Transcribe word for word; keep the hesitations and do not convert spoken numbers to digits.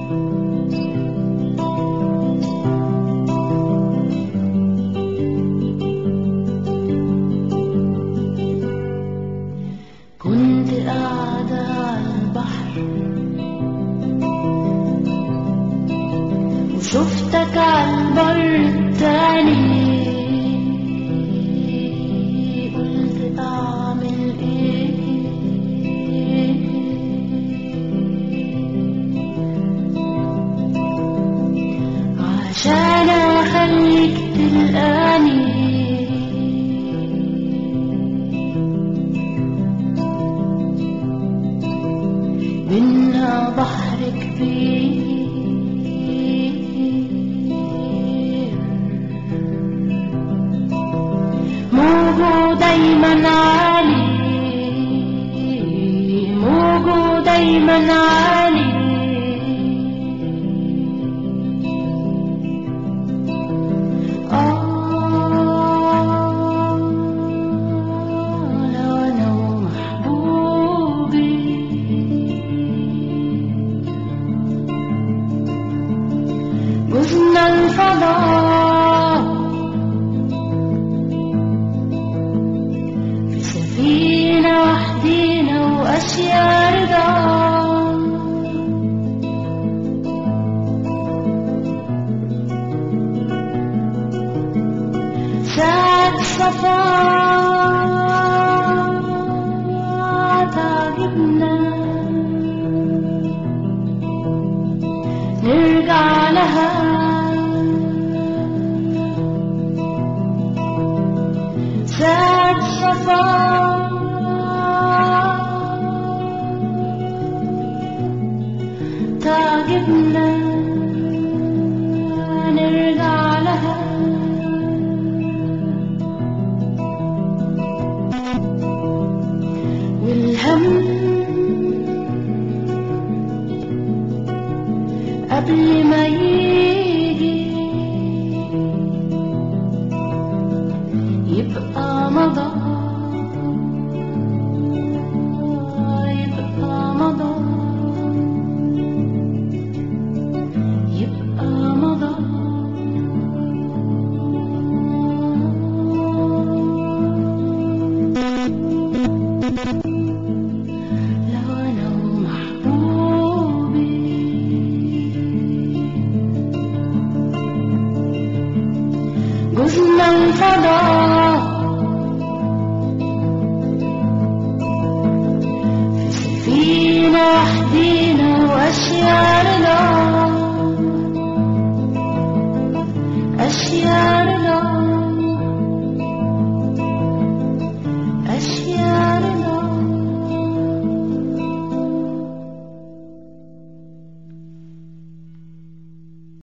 كنت قاعدة عالبحر وشفتك عالبر التاني، قلت أعمل إيه عشان أخليك تلقاني. بينا بحر كبير موجه دايما عالي، موجه دايما عالي. جزنا الفضاء في سفينة وحدينا وأشياء رضا، ساعة صفا تعجبنا نرجع لها. ساعة صفا تعجبنا نرجع لها. والهم قبل ما يجي يبقى مضى، يبقى مضى، يبقى مضى. لو أنا ومحبوبي جزنا الفضاء في سفينة وحدينا وأشياء رضا، أشياء رضا.